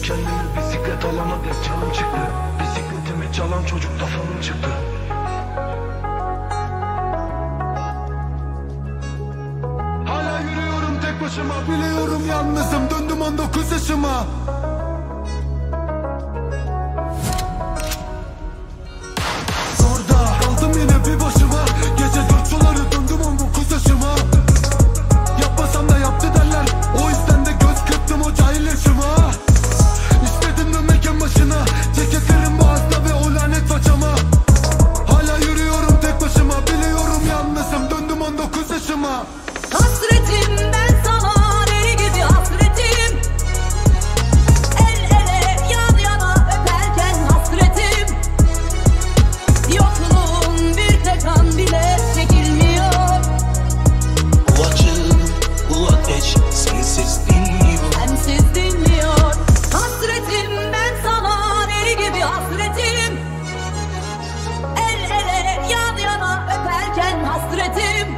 kendimi bisiklet alana dek canım çıktı. Bisikletimi çalan çocuk da fanım çıktı. Hala yürüyorum tek başıma, biliyorum yalnızım, döndüm 19 yaşıma. Zorda kaldım yine bir başıma, gece 4 suları döndüm 19 yaşıma. Yapmasam da yaptı derler, o yüzden de göz kırptım o cahil yaşıma. İstedim dönmek en başına, ceketlerim boğazda ve o lanet façama. Hala yürüyorum tek başıma, biliyorum yalnızım, döndüm 19 yaşıma. Hasretim ben sana, deli gibi hasretim. El ele yan yana öperken hasretim. Yokluğun bir tek an bile çekilmiyor. Bu acı, bu ateş sensiz dinmiyor. Sensiz dinmiyor. Hasretim ben sana, deli gibi hasretim. El ele yan yana öperken hasretim.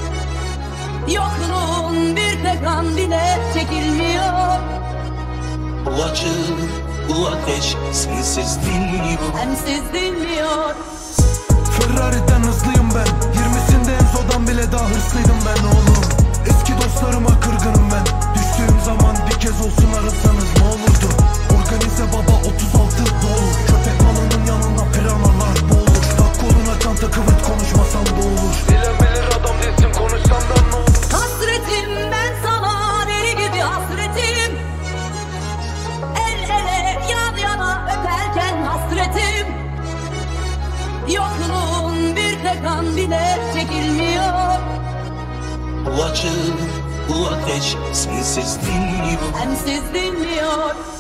Yokluğun bir tek an bile çekilmiyor. Bu acı, bu ateş sensiz dinmiyor. Sensiz dinmiyor. Ferrari'den hızlıyım ben, 20'sinde Enzo'dan bile daha hırslıydım ben oğlum. Eski dostlarıma kırgınım ben, düştüğüm zaman bir kez olsun arasanız ne olurdu? Organize baba 36 dolu, köpek balığının yanına piranalar boğulur. Tak koluna çanta kıvırt, konuşmasam da olur. Bilen bilir adam değilsin, konuşsam da ne olur? Hasretim ben sana, deli gibi hasretim. El ele yan yana öperken hasretim. Yokluğun bir tek an bile çekilmiyor. Bu acı, bu ateş sensiz dinmiyor. Sensiz dinmiyor.